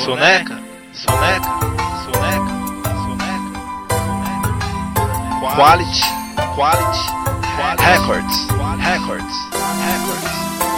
Soneca, soneca, soneca, soneca, soneca. Quality, quality, records, records, records.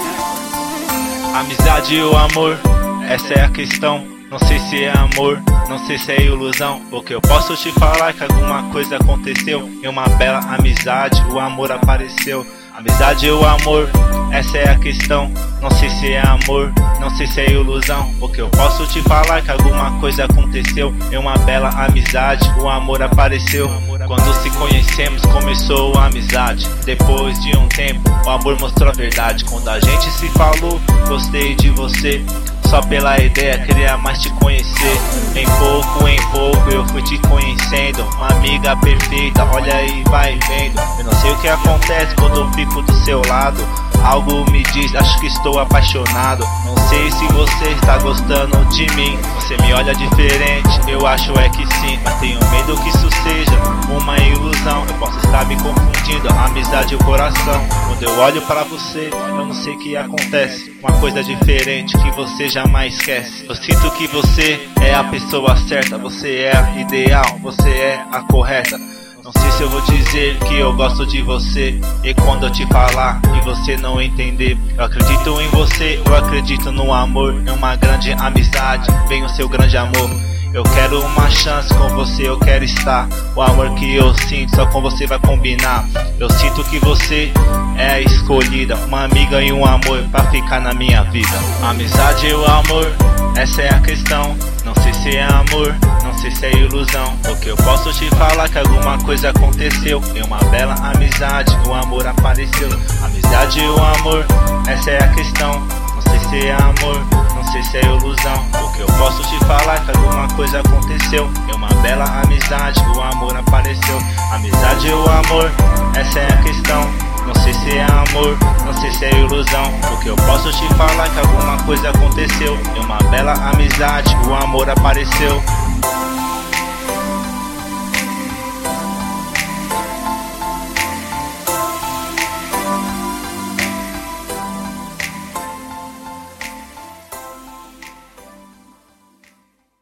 Amizade ou amor, essa é a questão. Não sei se é amor, não sei se é ilusão. O que eu posso te falar é que alguma coisa aconteceu. Em uma bela amizade o amor apareceu. Amizade ou amor, essa é a questão. Não sei se é amor, não sei se é ilusão. O que eu posso te falar é que alguma coisa aconteceu. Em uma bela amizade o amor apareceu. Quando se conhecemos começou a amizade. Depois de um tempo o amor mostrou a verdade. Quando a gente se falou, gostei de você. Só pela ideia queria mais te conhecer. Em pouco eu fui te conhecendo. Uma amiga perfeita, olha aí, vai vendo. Eu não sei o que acontece quando eu fico do seu lado. Algo me diz, acho que estou apaixonado. Não sei se você está gostando de mim. Você me olha diferente, eu acho é que sim. Mas tenho medo que isso seja uma ilusão. Eu posso estar me confundindo, a amizade e o coração. Quando eu olho pra você, eu não sei o que acontece. Uma coisa diferente que você jamais esquece. Eu sinto que você é a pessoa certa. Você é a ideal, você é a correta. Não sei se eu vou dizer que eu gosto de você. E quando eu te falar e você não entender, eu acredito em você, eu acredito no amor. Em uma grande amizade vem o seu grande amor. Eu quero uma chance com você, eu quero estar. O amor que eu sinto só com você vai combinar. Eu sinto que você é a escolhida, uma amiga e um amor pra ficar na minha vida. Amizade ou amor, essa é a questão. Não sei se é amor, não sei se é ilusão. O que eu posso te falar é que alguma coisa aconteceu. Em uma bela amizade o amor apareceu. Amizade ou amor, essa é a questão. Não sei se é amor, não sei se é ilusão. O que eu posso te falar é que alguma coisa aconteceu. Em uma bela amizade o amor apareceu. Amizade ou amor, essa é a questão. Não sei se é amor, não sei se é ilusão. O que eu posso te falar é que alguma coisa aconteceu. Em uma bela amizade o amor apareceu.